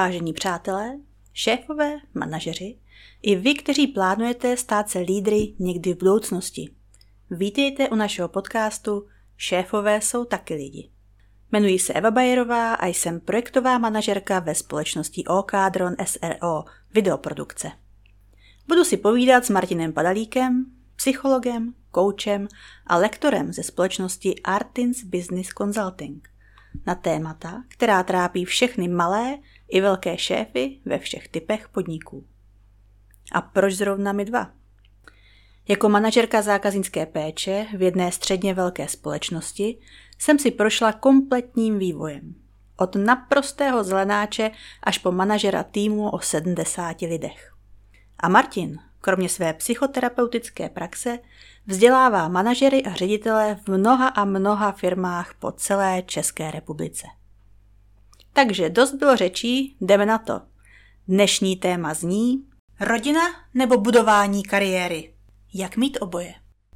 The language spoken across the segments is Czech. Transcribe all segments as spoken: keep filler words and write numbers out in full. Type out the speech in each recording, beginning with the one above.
Vážení přátelé, šéfové, manažeři, i vy, kteří plánujete stát se lídry někdy v budoucnosti. Vítejte u našeho podcastu Šéfové jsou taky lidi. Jmenuji se Eva Bajerová a jsem projektová manažerka ve společnosti Okadron S R O Videoprodukce. Budu si povídat s Martinem Padalíkem, psychologem, koučem a lektorem ze společnosti Artins Business Consulting na témata, která trápí všechny malé i velké šéfy ve všech typech podniků. A proč zrovna my dva? Jako manažerka zákaznické péče v jedné středně velké společnosti jsem si prošla kompletním vývojem. Od naprostého zelenáče až po manažera týmu o sedmdesáti lidech. A Martin, kromě své psychoterapeutické praxe, vzdělává manažery a ředitele v mnoha a mnoha firmách po celé České republice. Takže dost bylo řečí, jdeme na to. Dnešní téma zní rodina nebo budování kariéry. Jak mít oboje?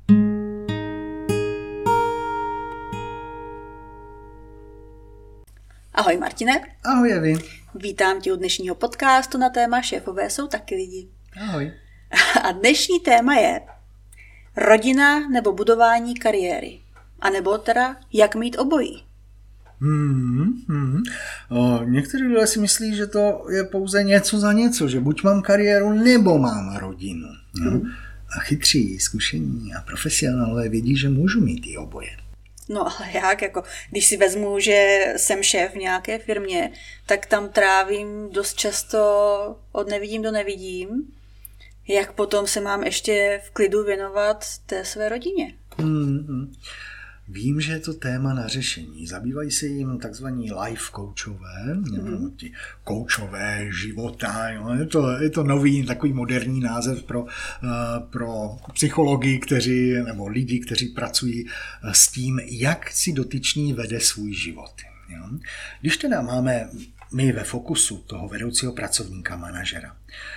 Ahoj Martine. Ahoj Evi. Vítám tě u dnešního podcastu na téma Šéfové jsou taky lidi. Ahoj. A dnešní téma je rodina nebo budování kariéry. A nebo teda jak mít obojí. Hmm, hmm. O, někteří lidé si myslí, že to je pouze něco za něco, že buď mám kariéru, nebo mám rodinu. No? Hmm. A chytří, zkušení a profesionálové vědí, že můžu mít i oboje. No ale jak, jako, když si vezmu, že jsem šéf v nějaké firmě, tak tam trávím dost často od nevidím do nevidím. Jak potom se mám ještě v klidu věnovat té své rodině? Hmm. Vím, že je to téma na řešení. Zabývají se jim takzvaní life coachové, mm. ti koučové života. Jo. Je to, je to nový, takový moderní název pro, uh, pro psychologi, kteří, nebo lidi, kteří pracují s tím, jak si dotyčný vede svůj život. Jo. Když teda máme my ve fokusu toho vedoucího pracovníka, manažera,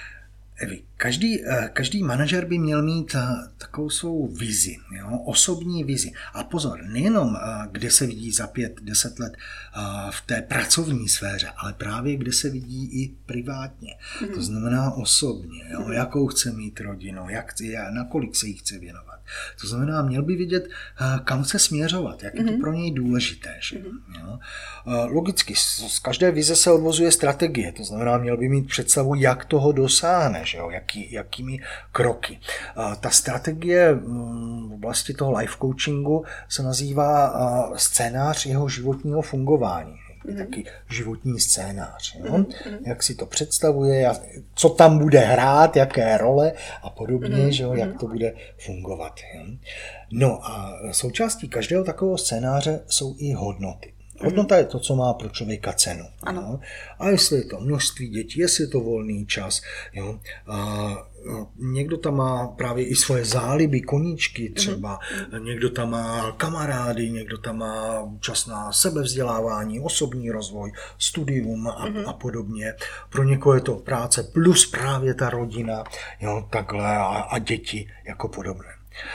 Každý, každý manažer by měl mít takovou svou vizi, jo? Osobní vizi. A pozor, nejenom kde se vidí za pět, deset let v té pracovní sféře, ale právě kde se vidí i privátně. Mm. To znamená osobně, jo? Jakou chce mít rodinu, jak, nakolik se jí chce věnovat. To znamená, měl by vědět, kam se směřovat, jak je to pro něj důležité. Že? Jo? Logicky, z každé vize se odvozuje strategie, to znamená, měl by mít představu, jak toho dosáhne. Že jo, jaký, jakými kroky. Ta strategie v oblasti toho life coachingu se nazývá scénář jeho životního fungování. Je taky životní scénář. Jo? Mm-hmm. Jak si to představuje, co tam bude hrát, jaké role a podobně, mm-hmm. že jo, jak to bude fungovat. Jo? No a součástí každého takového scénáře jsou i hodnoty. Hodnota je to, co má pro člověka cenu. Ano. A jestli je to množství dětí, jestli je to volný čas. Jo. A někdo tam má právě i svoje záliby, koníčky třeba. Mm. Někdo tam má kamarády, někdo tam má čas na sebevzdělávání, osobní rozvoj, studium a, mm. a podobně. Pro někoho je to práce plus právě ta rodina, jo, takhle a, a děti jako podobné.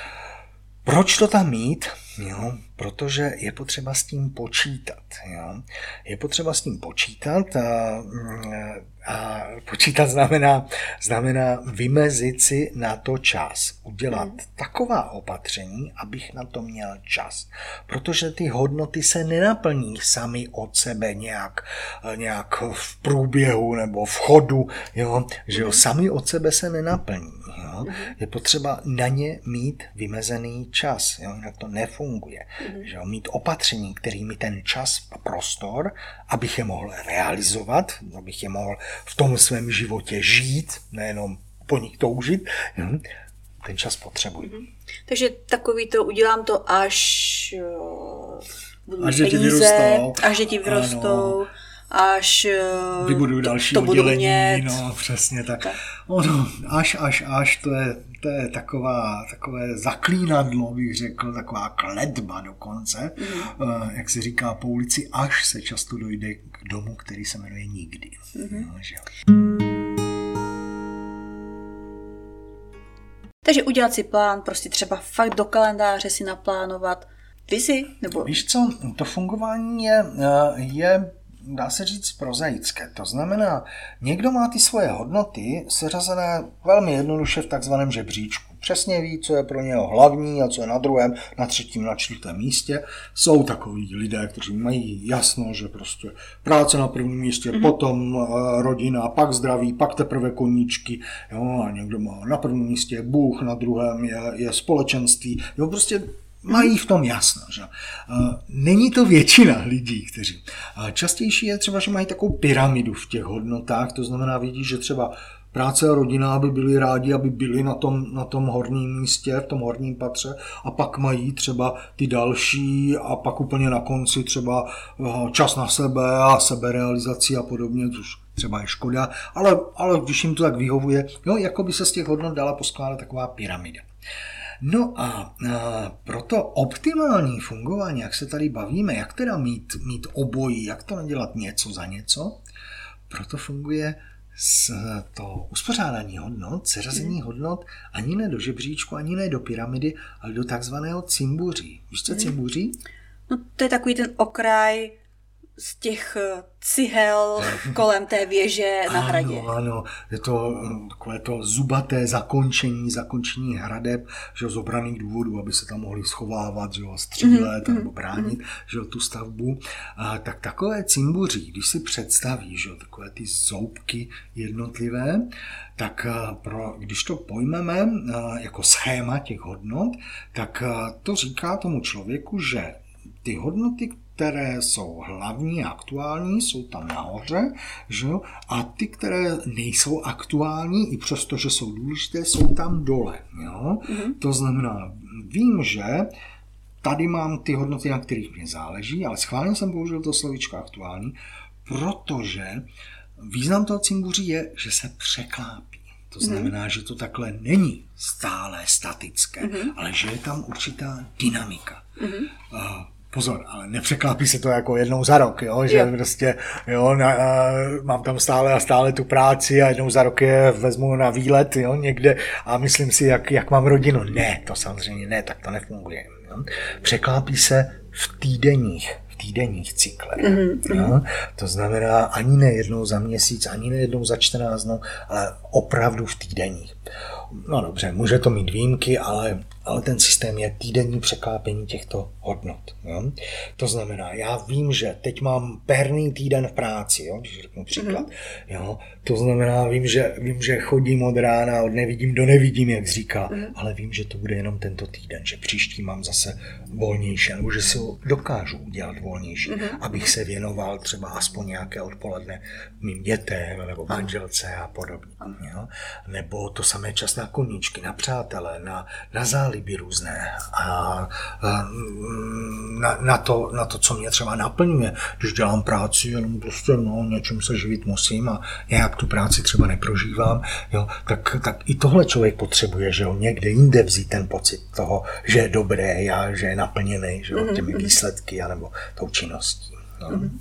Proč to tam mít? Jo, protože je potřeba s tím počítat. Jo. Je potřeba s tím počítat a, a počítat znamená, znamená vymezit si na to čas. Udělat mm. taková opatření, abych na to měl čas. Protože ty hodnoty se nenaplní sami od sebe nějak, nějak v průběhu nebo v chodu. Jo. Že jo, sami od sebe se nenaplní. Jo. Je potřeba na ně mít vymezený čas. Jo. Jinak to nefunguje. Mm. Že jo, mít opatření, který mi ten čas a prostor, abych je mohl realizovat, abych je mohl v tom svém životě žít, nejenom po nich toužit, jo, ten čas potřebuji. Mm. Takže takový to, udělám to, až budu až mít peníze, až děti vyrostou, ano. až vybuduju další to, to oddělení, no přesně tak. tak. Ono, až, až, až, to je, to je taková, takové zaklínadlo, bych řekl, taková kletba dokonce, mm. jak se říká po ulici, až se často dojde k domu, který se jmenuje nikdy. Mm. No, že? Takže udělat si plán, prostě třeba fakt do kalendáře si naplánovat vizi, nebo... Víš co, to fungování je, je dá se říct, prozaické. To znamená, někdo má ty svoje hodnoty seřazené velmi jednoduše v takzvaném žebříčku. Přesně ví, co je pro něho hlavní a co je na druhém, na třetím, na čtvrtém místě. Jsou takový lidé, kteří mají jasno, že prostě práce na prvním místě, mm-hmm. potom uh, rodina, pak zdraví, pak teprve koníčky. Jo, a někdo má na prvním místě Bůh, na druhém je, je společenství. Jo, prostě mají v tom jasno. Že? Není to většina lidí, kteří. Častější je třeba, že mají takovou pyramidu v těch hodnotách, to znamená, vidí, že třeba práce a rodina, aby byli rádi, aby byli na tom, na tom horním místě, v tom horním patře, a pak mají třeba ty další a pak úplně na konci třeba čas na sebe a seberealizaci a podobně, což třeba je škoda, ale, ale když jim to tak vyhovuje, jo, jako by se z těch hodnot dala poskládat taková pyramida. No a, a proto optimální fungování, jak se tady bavíme, jak teda mít, mít obojí, jak to nedělat něco za něco, proto funguje z to uspořádání hodnot, seřazení hodnot ani ne do žebříčku, ani ne do pyramidy, ale do takzvaného cimbuří. Víš, co je cimbuří? No to je takový ten okraj z těch cihel kolem té věže na hradě. Ano, ano, je to takové to zubaté zakončení, zakončení hradeb, že z obraných důvodů, aby se tam mohli schovávat, že jo, střílet mm-hmm. nebo bránit, že jo, tu stavbu. A, tak takové cimbuří, když si představíš, že jo, takové ty zoubky jednotlivé, tak pro, když to pojmeme jako schéma těch hodnot, tak to říká tomu člověku, že ty hodnoty, které jsou hlavní a aktuální, jsou tam nahoře, že jo? A ty, které nejsou aktuální, i přesto, že jsou důležité, jsou tam dole. Jo? Mm-hmm. To znamená, vím, že tady mám ty hodnoty, na kterých mě záleží, ale schválně jsem použil to slovíčko aktuální, protože význam toho cimbuří je, že se překlápí. To znamená, mm-hmm. že to takhle není stále statické, mm-hmm. ale že je tam určitá dynamika. Mm-hmm. Uh, Pozor, ale nepřeklápí se to jako jednou za rok, jo? Že jo. Prostě jo, na, a, mám tam stále a stále tu práci a jednou za rok je vezmu na výlet, jo, někde a myslím si, jak, jak mám rodinu. Ne, to samozřejmě ne, tak to nefunguje. Jo? Překlápí se v týdenních, v týdenních cyklech. Mm-hmm. Jo? To znamená ani ne jednou za měsíc, ani ne jednou za čtrnáct dnů, ale opravdu v týdenních. No dobře, může to mít výjimky, ale, ale ten systém je týdenní překlápení těchto hodnot. Jo? To znamená, já vím, že teď mám perný týden v práci, jo? Když řeknu příklad. Mm-hmm. Jo? To znamená, vím že, vím, že chodím od rána, od nevidím do nevidím, jak říká, mm-hmm. ale vím, že to bude jenom tento týden, že příští mám zase volnější, nebo že si ho dokážu udělat volnější, mm-hmm. abych se věnoval třeba aspoň nějaké odpoledne mým dětem, nebo manželce a podobně. Jo? Nebo to samé čas na koníčky, na přátele, na, na záliby různé a, a na, na, to, na to, co mě třeba naplňuje. Když dělám práci, jenom prostě no, něčím se živit musím a nějak tu práci třeba neprožívám, jo, tak, tak i tohle člověk potřebuje, že jo, někde jinde vzít ten pocit toho, že je dobré, já, že je naplněný, že jo, těmi výsledky anebo tou činností. No. Mm-hmm.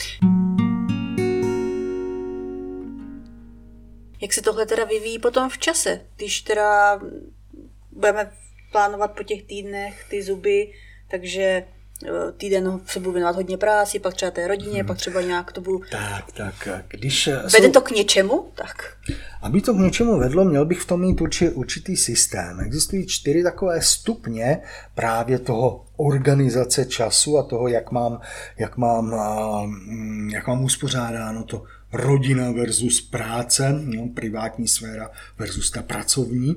Jak se tohle teda vyvíjí potom v čase, když teda budeme plánovat po těch týdnech ty zuby, takže týden se budu věnovat hodně práci, pak třeba té rodině, hmm. pak třeba nějak to budu... Tak, tak, když... Vede to k něčemu? Tak. Aby to k něčemu vedlo, měl bych v tom mít urči, určitý systém. Existují čtyři takové stupně právě toho organizace času a toho, jak mám, jak mám, jak mám uspořádáno to rodina versus práce, no, privátní sféra versus ta pracovní.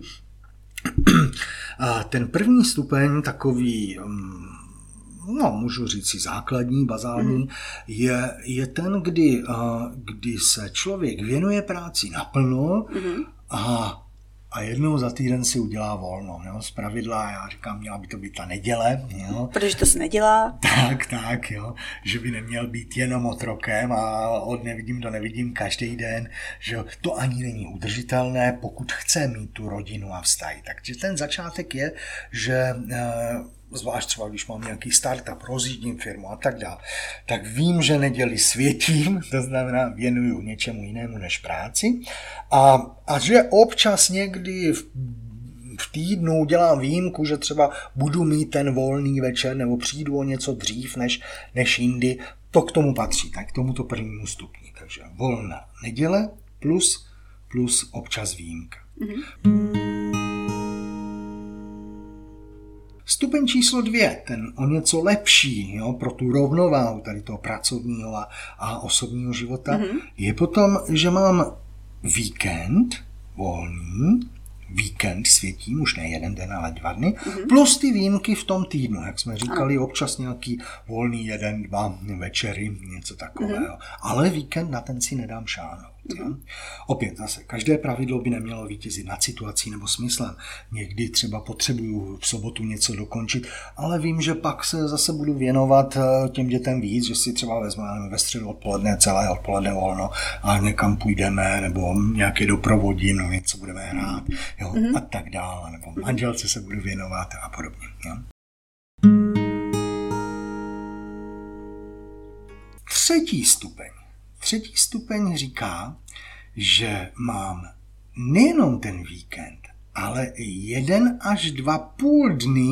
A ten první stupeň, takový, no, můžu říct si základní, bazální, mm. je, je ten, kdy, kdy se člověk věnuje práci naplno mm. a a jednou za týden si udělá volno. Jo? Z pravidla, já říkám, měla by to být ta neděle. Jo? Protože to se nedělá. Tak, tak, jo. Že by neměl být jenom otrokem a od nevidím do nevidím každý den. Že to ani není udržitelné, pokud chce mít tu rodinu a vztahy. Takže ten začátek je, že zvlášť třeba, když mám nějaký startup, rozjíždím firmu a tak dále, tak vím, že neděli světím, to znamená věnuju něčemu jinému než práci a, a že občas někdy v, v týdnu dělám výjimku, že třeba budu mít ten volný večer nebo přijdu o něco dřív než, než jindy, to k tomu patří, tak k tomuto prvnímu stupni. Takže volná neděle plus, plus občas výjimka. Mm-hmm. Stupeň číslo dvě, ten o něco lepší, jo, pro tu rovnováhu tady toho pracovního a, a osobního života, mm-hmm. je potom, že mám víkend volný, víkend světím, už ne jeden den, ale dva dny, mm-hmm. plus ty výjimky v tom týdnu, jak jsme říkali, občas nějaký volný jeden, dva večery, něco takového. Mm-hmm. Ale víkend na ten si nedám šáhnout. Mm-hmm. Opět zase, každé pravidlo by nemělo vítězit nad situací nebo smyslem. Někdy třeba potřebuju v sobotu něco dokončit, ale vím, že pak se zase budu věnovat těm dětem víc, že si třeba vezmeme ve středu odpoledne, celé odpoledne volno a někam půjdeme, nebo nějaké doprovodím, no něco budeme hrát, jo, mm-hmm. a tak dále, nebo manželce se budu věnovat a podobně. Jo. Třetí stupeň. Třetí stupeň říká, že mám nejenom ten víkend, ale i jeden až dva půl dny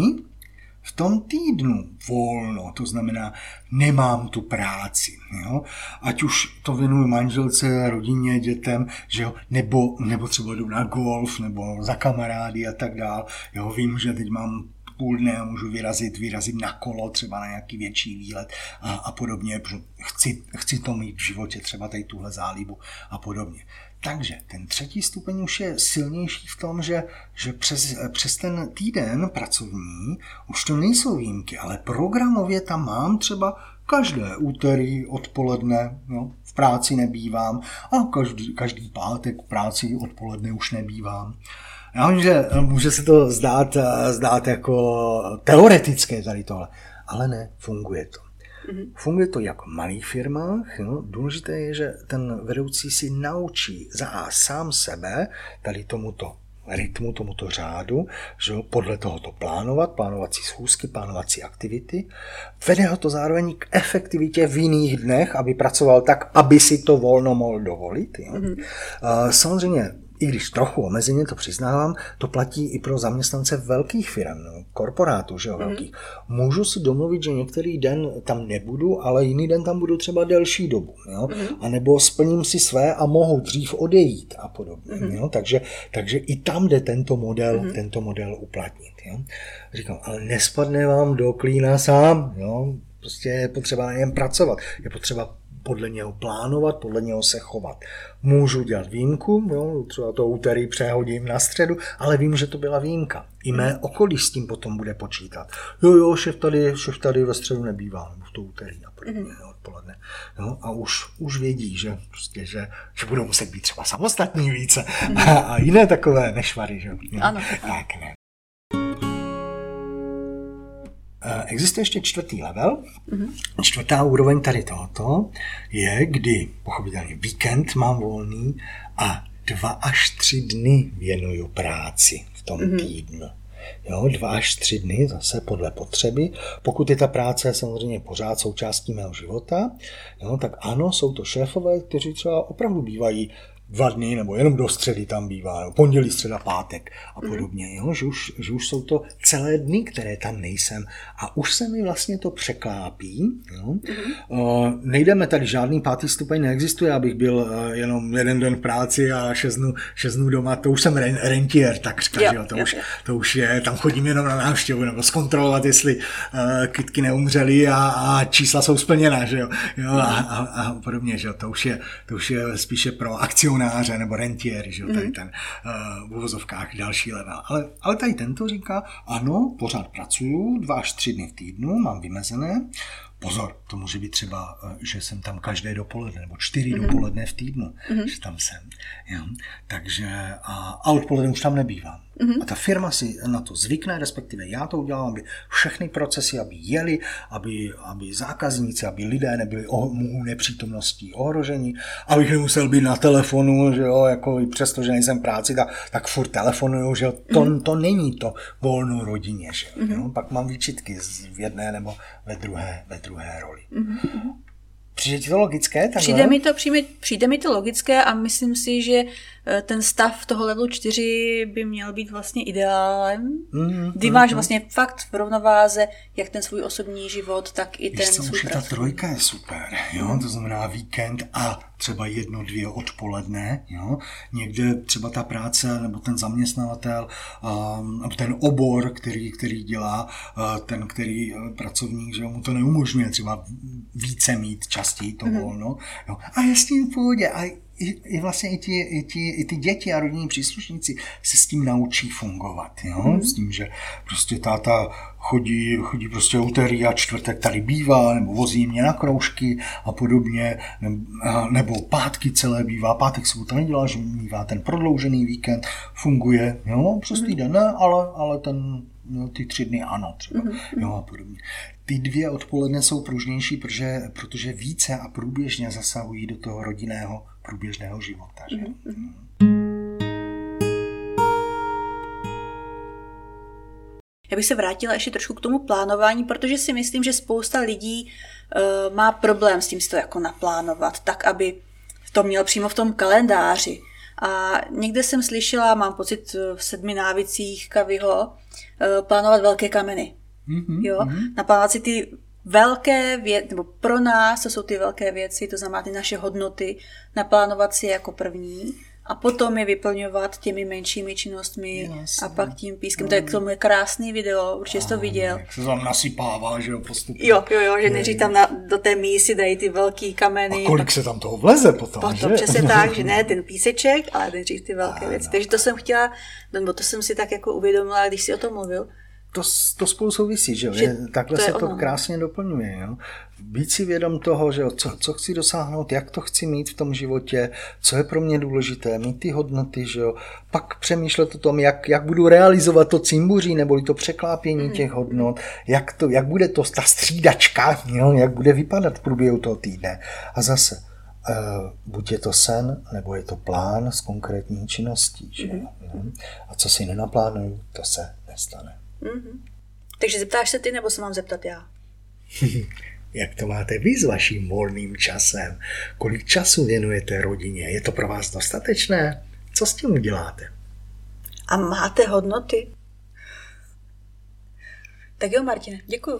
v tom týdnu volno. To znamená, nemám tu práci. Jo? Ať už to věnuju manželce, rodině, dětem, že jo? Nebo, nebo třeba jdu na golf, nebo za kamarády a tak dál. Jo? Vím, že teď mám půl dne a můžu vyrazit, vyrazit na kolo, třeba na nějaký větší výlet a, a podobně, protože chci, chci to mít v životě, třeba tady tuhle zálibu a podobně. Takže ten třetí stupeň už je silnější v tom, že, že přes, přes ten týden pracovní už to nejsou výjimky, ale programově tam mám třeba každé úterý odpoledne, no, v práci nebývám a každý, každý pátek v práci odpoledne už nebývám. Já vím, že může se to zdát, zdát jako teoretické tady tohle, ale ne, funguje to. Mm-hmm. Funguje to jak v malých firmách. No. Důležité je, že ten vedoucí si naučí za A sám sebe tady tomuto rytmu, tomuto řádu, že podle tohoto plánovat, plánovací schůzky, plánovací aktivity. Vede ho to zároveň k efektivitě v jiných dnech, aby pracoval tak, aby si to volno mohl dovolit. Jo. Mm-hmm. Samozřejmě, i když trochu omezeně to přiznávám, to platí i pro zaměstnance velkých firm, no, korporátů, že jo, mm-hmm. velkých. Můžu si domluvit, že některý den tam nebudu, ale jiný den tam budu třeba delší dobu, jo, mm-hmm. a nebo splním si své a mohu dřív odejít a podobně, mm-hmm. jo, takže, takže i tam jde tento model, mm-hmm. tento model uplatnit, jo. Říkám, ale nespadne vám do klína sám, jo, prostě je potřeba na něm pracovat, je potřeba podle něho plánovat, podle něho se chovat. Můžu dělat výjimku, jo, třeba to úterý přehodím na středu, ale vím, že to byla výjimka. I mé okolí s tím potom bude počítat. Jo, jo, šéf tady, šéf tady ve středu nebývá, nebo v to úterý a podobně, mm-hmm. odpoledne. Jo, a už, už vědí, že, prostě, že, že budou muset být třeba samostatní více mm-hmm. a, a jiné takové nešvary. Že? Ano. Tak ne. Existuje ještě čtvrtý level. Mm-hmm. Čtvrtá úroveň tady tohoto je, kdy pochopitelně víkend mám volný a dva až tři dny věnuju práci v tom mm-hmm. týdnu. Jo, dva až tři dny zase podle potřeby. Pokud je ta práce samozřejmě pořád součástí mého života, jo, tak ano, jsou to šéfové, kteří třeba opravdu bývají dva dny, nebo jenom do středy tam bývá, no, pondělí, středa, pátek a podobně, jo? Že, už, že už jsou to celé dny, které tam nejsem a už se mi vlastně to překlápí. Jo? Mm-hmm. Uh, nejdeme tady, žádný pátý stupeň neexistuje, abych byl uh, jenom jeden den v práci a šest dnů, šest dnů doma, to už jsem ren, rentier, takřka, jo, jo? To, jo, už, jo. to už je, tam chodím jenom na návštěvu, nebo zkontrolovat, jestli uh, kytky neumřely a, a čísla jsou splněná, že jo, jo? A, a, a podobně, že jo? To už je, to už je spíše pro akcionáře nebo rentiéry, že jo, tady ten uh, v uvozovkách další level. Ale, ale tady tento říká, ano, pořád pracuju, dva až tři dny v týdnu, mám vymezené. Pozor, to může být třeba, že jsem tam každé dopoledne, nebo čtyři mm-hmm. dopoledne v týdnu, mm-hmm. že tam jsem. Jo. Takže a, a odpoledne už tam nebývám. Mm-hmm. A ta firma si na to zvykne, respektive já to udělám, aby všechny procesy, aby jeli, aby, aby zákazníci, aby lidé nebyli o mou nepřítomností ohroženi, abych nemusel být na telefonu, že jo, jako i přesto, že nejsem v práci, tak, tak furt telefonuju, že jo, to, mm-hmm. to není to volnou rodině, že jo. Mm-hmm. Pak mám výčitky v jedné nebo ve druhé, ve druhé roli. Mm-hmm. Přijde ti to logické? Takhle? Přijde mi to, přijde, přijde mi to logické a myslím si, že ten stav toho levelu čtyři by měl být vlastně ideálem, mm, kdy mm, máš mm. vlastně fakt v rovnováze jak ten svůj osobní život, tak i Víš, ten co, svůj už ta trojka je super, jo? Mm. To znamená víkend a třeba jedno, dvě odpoledne, jo? Někde třeba ta práce nebo ten zaměstnavatel, um, ten obor, který, který dělá, uh, ten, který uh, pracovník, že mu to neumožňuje třeba více mít častěji to mm. volno. Jo? A je s tím v pohodě. A I, i vlastně i, ti, i, ti, i ty děti a rodinní příslušníci se s tím naučí fungovat, jo? Mm. S tím, že prostě táta chodí, chodí prostě úterý a čtvrtek tady bývá, nebo vozí mě na kroužky a podobně, nebo pátky celé bývá, pátek sobota nedělá, že bývá ten prodloužený víkend, funguje, jo? Přes týden ne, ale, ale ten, no, ty tři dny ano třeba, mm. jo, a podobně. Ty dvě odpoledne jsou pružnější, protože, protože více a průběžně zasahují do toho rodinného průběžného života. Že? Mm-hmm. Já bych se vrátila ještě trošku k tomu plánování, protože si myslím, že spousta lidí uh, má problém s tím si to jako naplánovat, tak aby to měl přímo v tom kalendáři. A někde jsem slyšela, mám pocit v sedmi návicích Coveyho, uh, plánovat velké kameny. Mm-hmm, jo? Mm-hmm. Naplánovat si ty velké věci, nebo pro nás to jsou ty velké věci, to znamená ty naše hodnoty, naplánovat si je jako první a potom je vyplňovat těmi menšími činnostmi yes, a pak tím pískem. No. To je k tomu je krásný video, určitě jsi to viděl. Jak se tam nasypává, že jo, postupně. Jo, jo, jo, že nejdřív tam na, do té mísy dají ty velký kameny. A kolik se tam toho vleze potom, potom že? Přesně tak, že ne ten píseček, ale nejdřív ty velké a, věci. No. Takže to jsem chtěla, nebo to jsem si tak jako uvědomila, když jsi o tom mluvil. To, to spolu souvisí, že jo? Že takhle to se to ono. krásně doplňuje. Jo? Být si vědom toho, že jo? Co, co chci dosáhnout, jak to chci mít v tom životě, co je pro mě důležité, mít ty hodnoty, že jo? Pak přemýšlet o tom, jak, jak budu realizovat to cimbuří, neboli to překlápění těch hodnot, jak, to, jak bude to ta střídačka, jo? Jak bude vypadat v průběhu toho týdne. A zase, uh, buď je to sen, nebo je to plán s konkrétní činností. Že? Mm-hmm. A co si nenaplánuju, to se nestane. Mm-hmm. Takže zeptáš se ty, nebo se mám zeptat já? Jak to máte vy s vaším volným časem? Kolik času věnujete rodině? Je to pro vás dostatečné? Co s tím uděláte? A máte hodnoty? Tak jo, Martine, děkuju.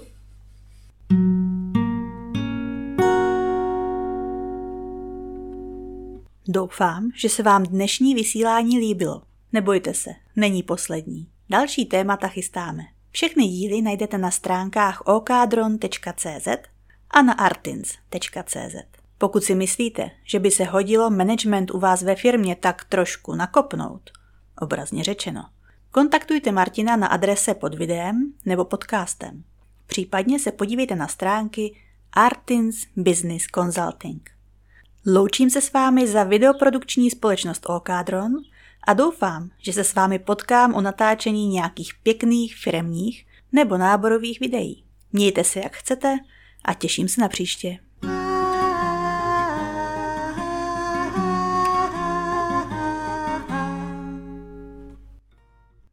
Doufám, že se vám dnešní vysílání líbilo. Nebojte se, není poslední. Další témata chystáme. Všechny díly najdete na stránkách okadron tečka cé zet a na artins tečka cé zet. Pokud si myslíte, že by se hodilo management u vás ve firmě tak trošku nakopnout, obrazně řečeno, kontaktujte Martina na adrese pod videem nebo podcastem. Případně se podívejte na stránky Artins Business Consulting. Loučím se s vámi za videoprodukční společnost Okadron a doufám, že se s vámi potkám u natáčení nějakých pěkných firemních nebo náborových videí. Mějte se jak chcete a těším se na příště.